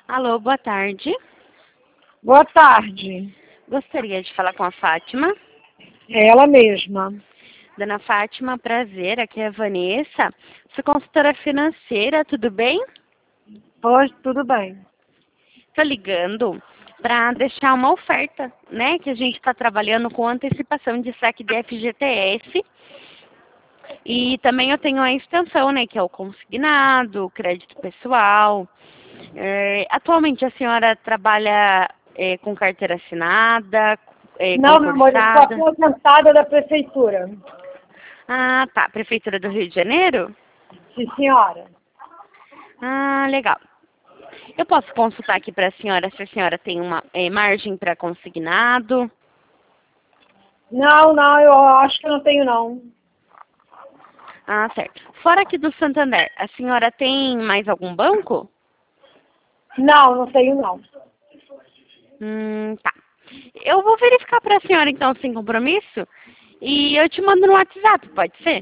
Alô, boa tarde. Boa tarde. Gostaria de falar com a Fátima. É ela mesma. Dona Fátima, prazer, aqui é a Vanessa. Sou consultora financeira, tudo bem? Pois, tudo bem. Estou ligando para deixar uma oferta, né? Que a gente está trabalhando com antecipação de saque de FGTS. E também eu tenho a extensão, né? Que é o consignado, o crédito pessoal. Atualmente a senhora trabalha com carteira assinada, Não, meu amor, eu sou concursada? aposentada da prefeitura. Ah, tá. Prefeitura do Rio de Janeiro? Sim, senhora. Ah, legal. Eu posso consultar aqui para a senhora se a senhora tem uma margem para consignado? Não, eu acho que eu não tenho, não. Ah, certo. Fora aqui do Santander, a senhora tem mais algum banco? Não tenho, não. Tá. Eu vou verificar para a senhora, então, sem compromisso. E eu te mando no WhatsApp, pode ser?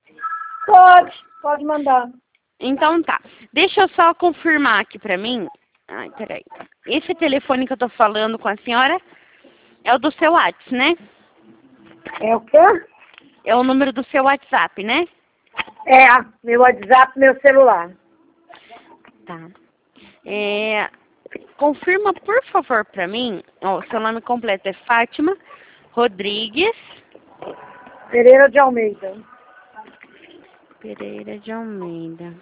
Pode mandar. Então tá. Deixa eu só confirmar aqui pra mim. Ai, peraí. Esse telefone que eu tô falando com a senhora é o do seu WhatsApp, né? É o quê? É o número do seu WhatsApp, né? É, meu WhatsApp, meu celular. Tá. Confirma, por favor, pra mim. Ó, seu nome completo é Fátima Rodrigues Pereira de Almeida. Pereira de Almeida.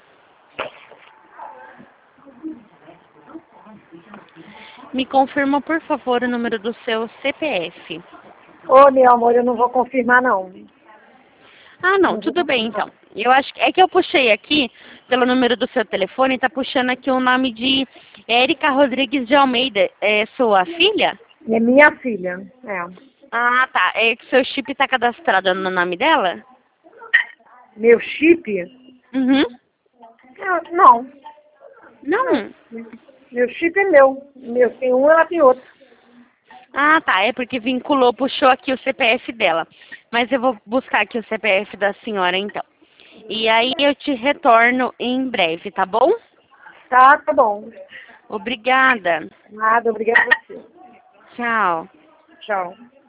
Me confirma, por favor, o número do seu CPF. Ô, meu amor, eu não vou confirmar, não. Ah, não, Não vou tudo bem confirmar. então. Eu acho que é que eu puxei aqui pelo número do seu telefone, tá puxando aqui o nome de Érica Rodrigues de Almeida. É sua filha? É minha filha. É. Ah, tá. É que seu chip tá cadastrado no nome dela? Meu chip? Uhum. Não. Não. Meu chip é meu. Meu tem um, ela tem outro. Ah, tá. É porque vinculou, puxou aqui o CPF dela. Mas eu vou buscar aqui o CPF da senhora então. E aí eu te retorno em breve, tá bom? Tá bom. Obrigada. Nada, obrigada a você. Tchau. Tchau.